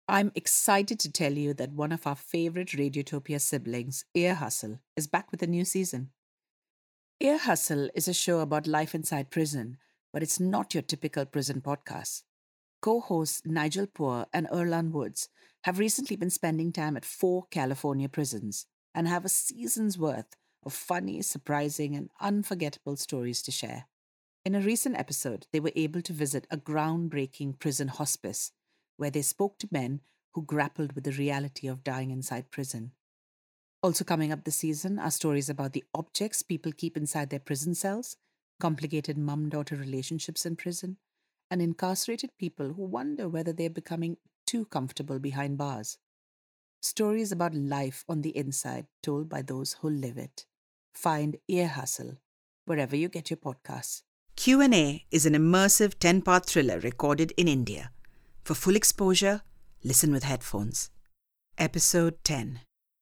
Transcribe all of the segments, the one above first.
I'm excited to tell you that one of our favorite Radiotopia siblings, Ear Hustle, is back with a new season. Ear Hustle is a show about life inside prison, but it's not your typical prison podcast. Co hosts Nigel Poor and Erlan Woods have recently been spending time at 4 California prisons and have a season's worth of funny, surprising, and unforgettable stories to share. In a recent episode, they were able to visit a groundbreaking prison hospice where they spoke to men who grappled with the reality of dying inside prison. Also, coming up this season are stories about the objects people keep inside their prison cells, complicated mum daughter relationships in prison, and incarcerated people who wonder whether they're becoming too comfortable behind bars. Stories about life on the inside told by those who live it. Find Ear Hustle wherever you get your podcasts. Q&A is an immersive 10-part thriller recorded in India. For full exposure, listen with headphones. Episode 10.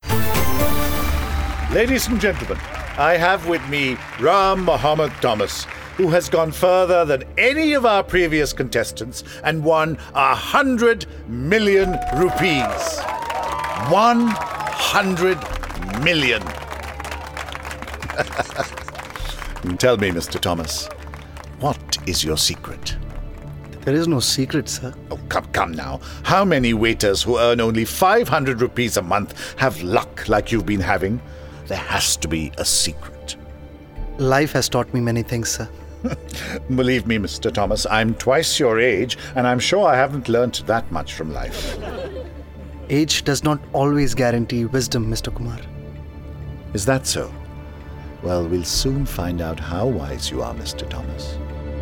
Ladies and gentlemen, I have with me Ram Mohammed Thomas, who has gone further than any of our previous contestants and won 100 million rupees. 100 million. Tell me, Mr. Thomas, what is your secret? There is no secret, sir. Oh, come now. How many waiters who earn only 500 rupees a month have luck like you've been having? There has to be a secret. Life has taught me many things, sir. Believe me, Mr. Thomas, I'm twice your age, and I'm sure I haven't learnt that much from life. Age does not always guarantee wisdom, Mr. Kumar. Is that so? Well, we'll soon find out how wise you are, Mr. Thomas.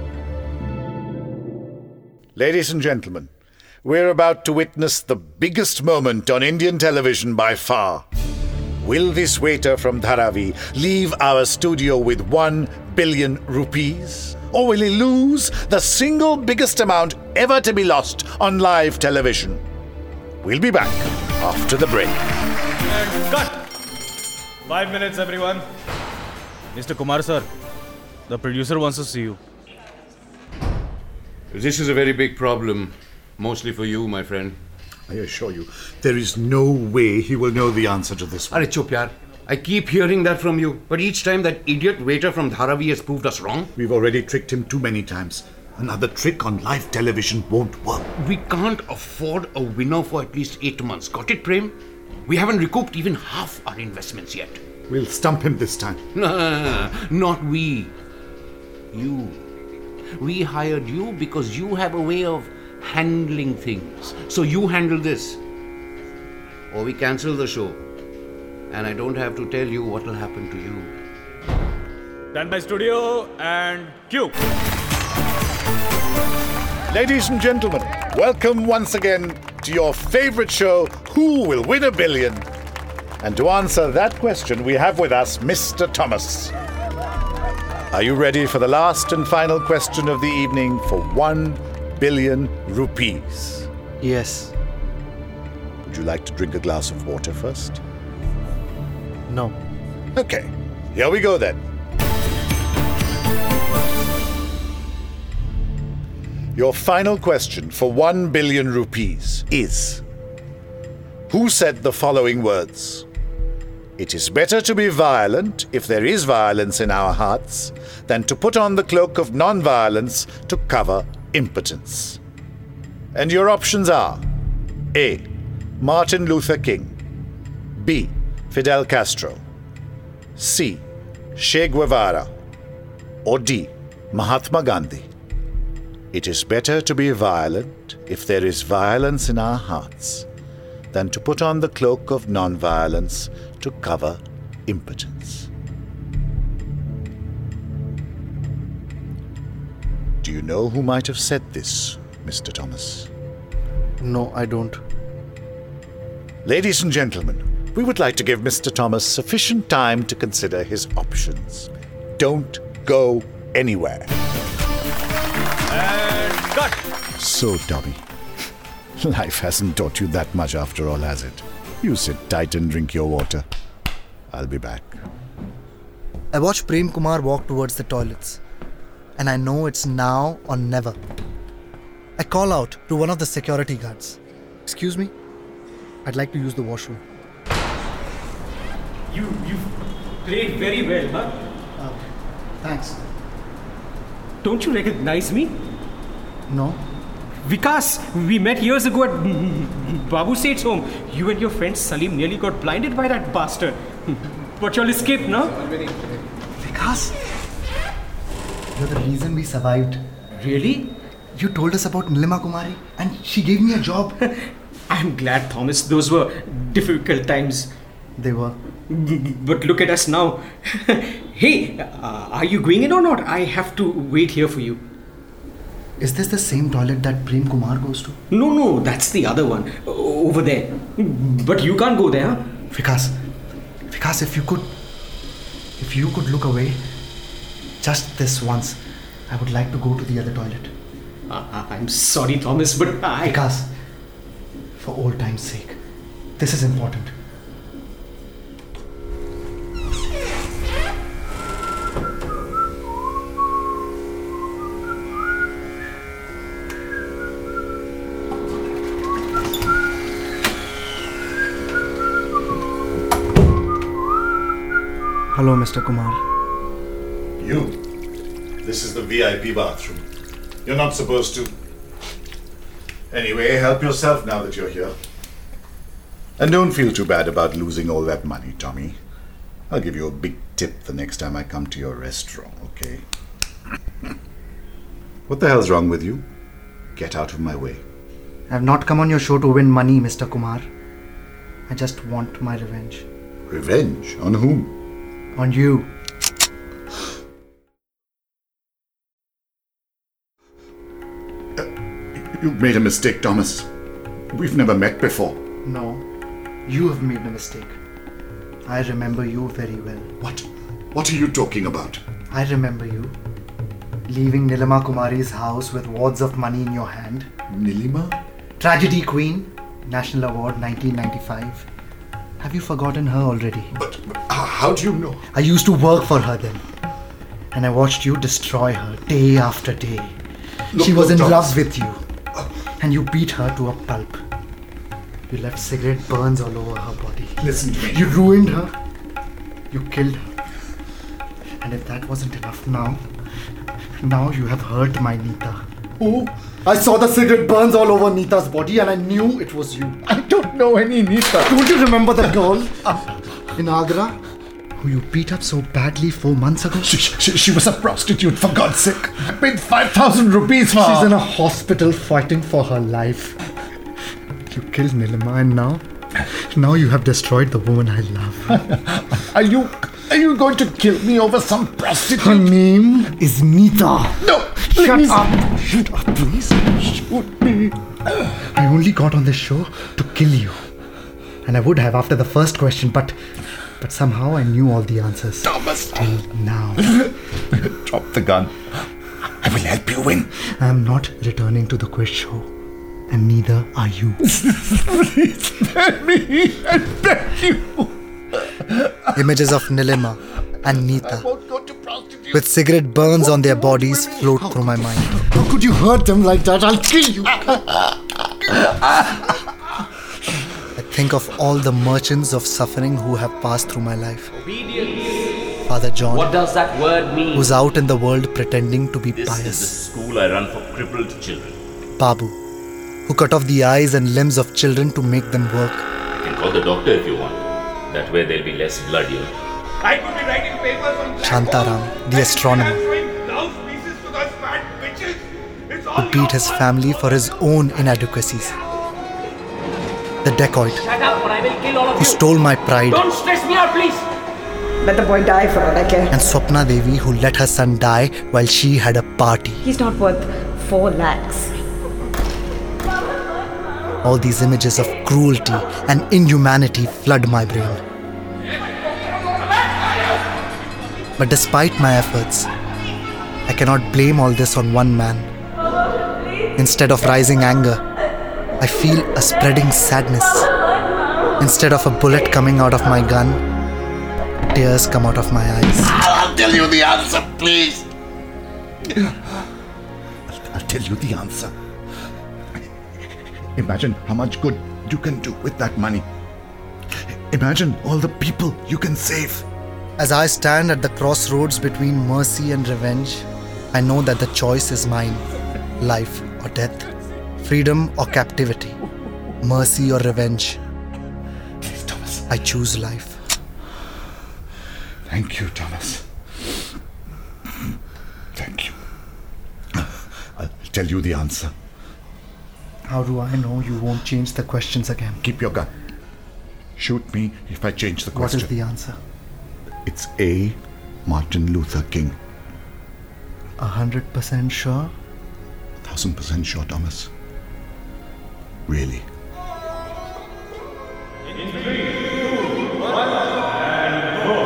Ladies and gentlemen, we're about to witness the biggest moment on Indian television by far. Will this waiter from Dharavi leave our studio with 1 billion rupees? Or will he lose the single biggest amount ever to be lost on live television? We'll be back after the break. And cut! 5 minutes, everyone. Mr. Kumar, sir, the producer wants to see you. This is a very big problem, mostly for you, my friend. I assure you, there is no way he will know the answer to this one. Arey chup yaar. I keep hearing that from you, but each time that idiot waiter from Dharavi has proved us wrong. We've already tricked him too many times. Another trick on live television won't work. We can't afford a winner for at least 8 months. Got it, Prem? We haven't recouped even half our investments yet. We'll stump him this time. No, not we. You. We hired you because you have a way of handling things. So you handle this. Or we cancel the show. And I don't have to tell you what will happen to you. Stand by studio and cue. Ladies and gentlemen, welcome once again to your favorite show, Who Will Win a Billion? And to answer that question, we have with us Mr. Thomas. Are you ready for the last and final question of the evening for 1 billion rupees? Yes. Would you like to drink a glass of water first? No. Okay, here we go then. Your final question for 1 billion rupees is: who said the following words? It is better to be violent, if there is violence in our hearts, than to put on the cloak of non-violence to cover impotence. And your options are: A. Martin Luther King, B. Fidel Castro, C. Che Guevara, or D. Mahatma Gandhi. It is better to be violent, if there is violence in our hearts, than to put on the cloak of non-violence to cover impotence. Do you know who might have said this, Mr. Thomas? No, I don't. Ladies and gentlemen, we would like to give Mr. Thomas sufficient time to consider his options. Don't go anywhere. And cut! So, Tommy, life hasn't taught you that much after all, has it? You sit tight and drink your water. I'll be back. I watch Prem Kumar walk towards the toilets, and I know it's now or never. I call out to one of the security guards, Excuse me? I'd like to use the washroom. You've played very well, huh? Thanks. Don't you recognize me? No? Vikas, we met years ago at Babu Seth's home. You and your friend Salim nearly got blinded by that bastard. But you'll escape, no? Vikas? You're the reason we survived. Really? You told us about Nilima Kumari and she gave me a job. I'm glad, Thomas. Those were difficult times. They were. But look at us now. Hey, are you going in or not? I have to wait here for you. Is this the same toilet that Prem Kumar goes to? No, that's the other one. Over there. But you can't go there, huh? Vikas, if you could look away, just this once, I would like to go to the other toilet. I'm sorry, Thomas, but Vikas, for old time's sake, this is important. Hello, Mr. Kumar. This is the VIP bathroom. You're not supposed to. Anyway, help yourself now that you're here. And don't feel too bad about losing all that money, Tommy. I'll give you a big tip the next time I come to your restaurant, okay? What the hell's wrong with you? Get out of my way. I have not come on your show to win money, Mr. Kumar. I just want my revenge. Revenge? On whom? On you. You've made a mistake, Thomas. We've never met before. No, you have made a mistake. I remember you very well. What? What are you talking about? I remember you leaving Nilima Kumari's house with wads of money in your hand. Nilima? Tragedy Queen, National Award 1995. Have you forgotten her already? But how do you know? I used to work for her then. And I watched you destroy her day after day. She was in love with you. And you beat her to a pulp. You left cigarette burns all over her body. Listen to me. You ruined her. You killed her. And if that wasn't enough now you have hurt my Neeta. Oh, I saw the cigarette burns all over Neeta's body and I knew it was you. I don't know any Neeta. Don't you remember the girl in Agra who you beat up so badly 4 months ago? She was a prostitute, for God's sake. I paid 5,000 rupees for her. She's in a hospital fighting for her life. You killed Nilima and now you have destroyed the woman I love. Are you going to kill me over some prostitute? Her name is Neeta. No! Shut up! Shut up, please. Shoot me. I only got on this show to kill you. And I would have after the first question, but somehow I knew all the answers. Thomas! Till now. Drop the gun. I will help you win. I am not returning to the quiz show. And neither are you. Please spare me. I beg you. Images of Nilima and Neeta I won't go to prostitute. with cigarette burns on their bodies float through my mind. How could you hurt them like that? I'll kill you. I think of all the merchants of suffering who have passed through my life. Father John, What does that word mean? who's out in the world pretending to be This is the pious. school I run for crippled children. Babu, who cut off the eyes and limbs of children to make them work. You can call the doctor if you want. That way there'll be less blood here. I could be writing papers on black Shantaram, holes. the astronomer, Transferring blouse pieces to those fat bitches. It's all who beat his family for his own inadequacies. The dacoit, Shut up or I will kill all of who stole my pride. Don't stress me out, please! Let the boy die for all I care. And Swapna Devi, who let her son die while she had a party. He's not worth 4 lakhs. All these images of cruelty and inhumanity flood my brain. But despite my efforts, I cannot blame all this on one man. Instead of rising anger, I feel a spreading sadness. Instead of a bullet coming out of my gun, tears come out of my eyes. I'll tell you the answer, please. I'll tell you the answer. Imagine how much good you can do with that money. Imagine all the people you can save. As I stand at the crossroads between mercy and revenge, I know that the choice is mine. Life or death, freedom or captivity, mercy or revenge. Please, Thomas. I choose life. Thank you, Thomas. Thank you. I'll tell you the answer. How do I know you won't change the questions again? Keep your gun. Shoot me if I change the question. What is the answer? It's A. Martin Luther King. 100% sure? 1000% sure, Thomas. Really. In 3, 2, 1, and go!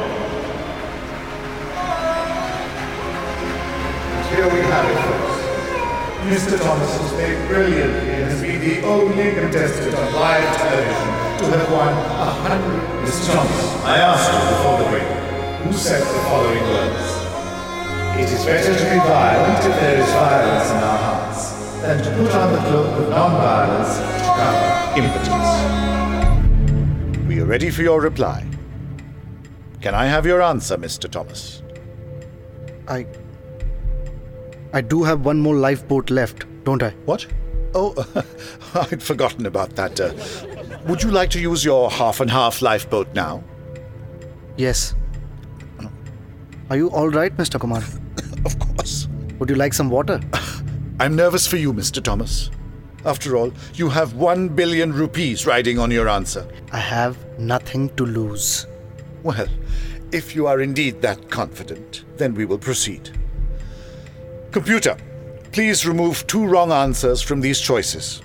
Here we have it, folks. Mr. Thomas has played brilliantly and has been the only contestant on live television to have won 100. Mr. Thomas, I asked you before the break, who said the following words? It is better to be violent if there is violence in our hearts than to put on the cloak of non-violence to cover impotence. We are ready for your reply. Can I have your answer, Mr. Thomas? I do have one more lifeboat left, don't I? What? Oh, I'd forgotten about that. Would you like to use your half-and-half lifeboat now? Yes. Are you all right, Mr. Kumar? Of course. Would you like some water? I'm nervous for you, Mr. Thomas. After all, you have 1 billion rupees riding on your answer. I have nothing to lose. Well, if you are indeed that confident, then we will proceed. Computer, please remove 2 wrong answers from these choices.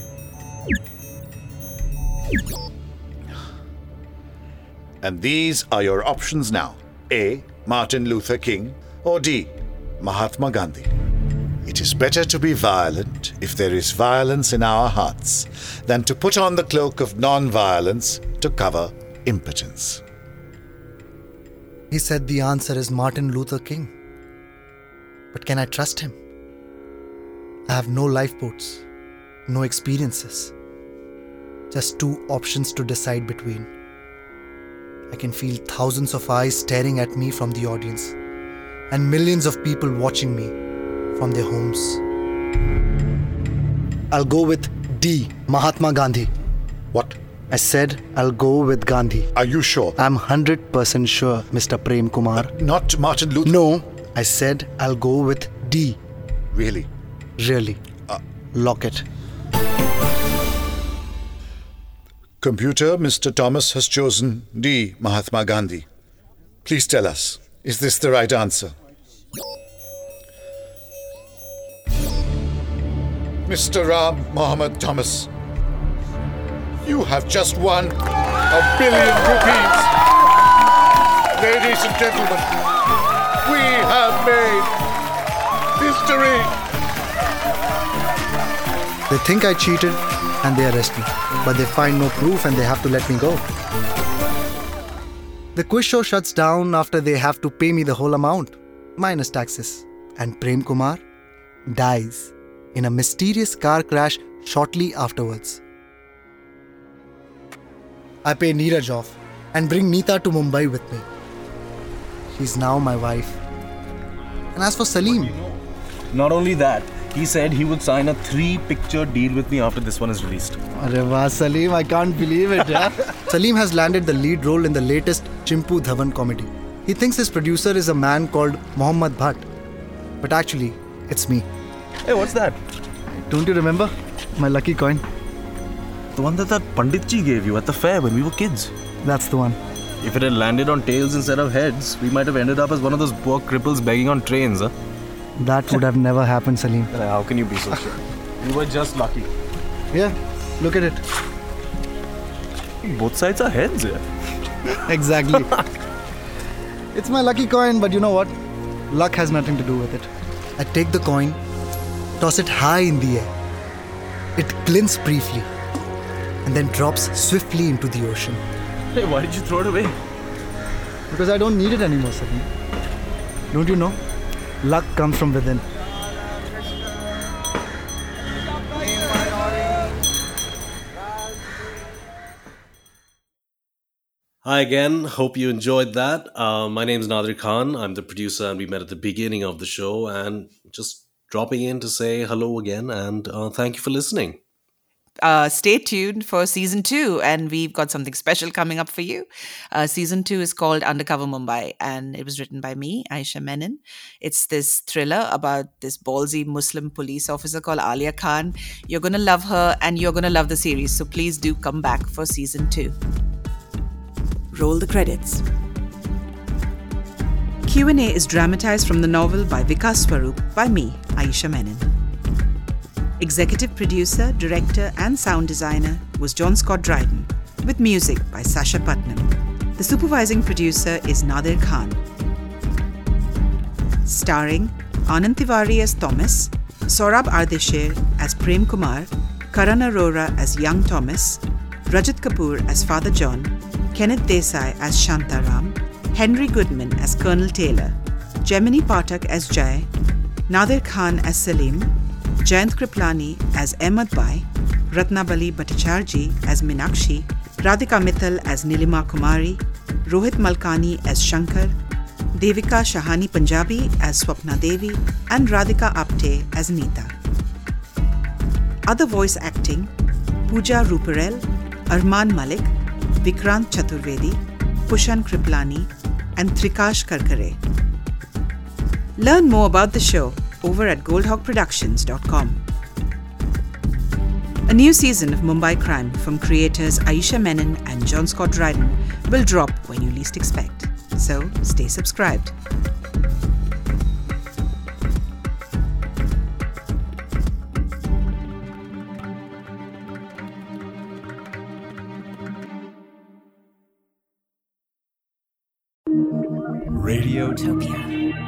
And these are your options now. A. Martin Luther King, or D. Mahatma Gandhi. It is better to be violent if there is violence in our hearts than to put on the cloak of non-violence to cover impotence. He said the answer is Martin Luther King. But can I trust him? I have no lifeboats, no experiences. Just 2 options to decide between. I can feel thousands of eyes staring at me from the audience and millions of people watching me from their homes. I'll go with D. Mahatma Gandhi. What? I said I'll go with Gandhi. Are you sure? I'm 100% sure, Mr. Prem Kumar. Not Martin Luther? No, I said I'll go with D. Really? Really. Lock it. Computer, Mr. Thomas has chosen D. Mahatma Gandhi. Please tell us, is this the right answer? Mr. Ram Mohammed Thomas, you have just won 1 billion rupees. Ladies and gentlemen, we have made history. They think I cheated and they arrest me, but they find no proof and they have to let me go. The quiz show shuts down after they have to pay me the whole amount, minus taxes. And Prem Kumar dies in a mysterious car crash shortly afterwards. I pay Neeraj off and bring Neeta to Mumbai with me. She's now my wife. And as for Salim... Not only that, he said he would sign a 3-picture deal with me after this one is released. Arre wah, Salim, I can't believe it, yeah? Salim has landed the lead role in the latest Chimpu Dhawan comedy. He thinks his producer is a man called Mohammad Bhatt. But actually, it's me. Hey, what's that? Don't you remember? My lucky coin. The one that Panditji gave you at the fair when we were kids. That's the one. If it had landed on tails instead of heads, we might have ended up as one of those poor cripples begging on trains, huh? That would have never happened, Salim. How can you be so sure? You were just lucky. Yeah, look at it. Both sides are heads, yeah. Exactly. It's my lucky coin, but you know what? Luck has nothing to do with it. I take the coin, toss it high in the air. It glints briefly and then drops swiftly into the ocean. Hey, why did you throw it away? Because I don't need it anymore, Salim. Don't you know? Luck comes from within. Hi again. Hope you enjoyed that. My name is Nadir Khan. I'm the producer, and we met at the beginning of the show. And just dropping in to say hello again, and thank you for listening. Stay tuned for season 2, and we've got something special coming up for you. Season 2 is called Undercover Mumbai, and it was written by me, Aisha Menon. It's this thriller about this ballsy Muslim police officer called Alia Khan. You're going to love her, and you're going to love the series, so please do come back for season 2. Roll the credits. Q&A is dramatized from the novel by Vikas Swaroop by me, Aisha Menon. Executive producer, director, and sound designer was John Scott Dryden, with music by Sasha Putnam. The supervising producer is Nadir Khan. Starring Anand Tiwari as Thomas, Saurabh Ardeshir as Prem Kumar, Karan Arora as young Thomas, Rajat Kapoor as Father John, Kenneth Desai as Shantaram, Henry Goodman as Colonel Taylor, Gemini Pathak as Jai, Nadir Khan as Salim, Jayant Kriplani as Ahmed Bai, Ratnabali Bhattacharjee as Minakshi, Radhika Mittal as Nilima Kumari, Rohit Malkani as Shankar, Devika Shahani Punjabi as Swapna Devi, and Radhika Apte as Neeta. Other voice acting: Pooja Ruparel, Arman Malik, Vikrant Chaturvedi, Pushan Kriplani, and Trikash Karkare. Learn more about the show over at goldhawkproductions.com. A new season of Mumbai Crime from creators Aisha Menon and John Scott Dryden will drop when you least expect. So stay subscribed. Radiotopia.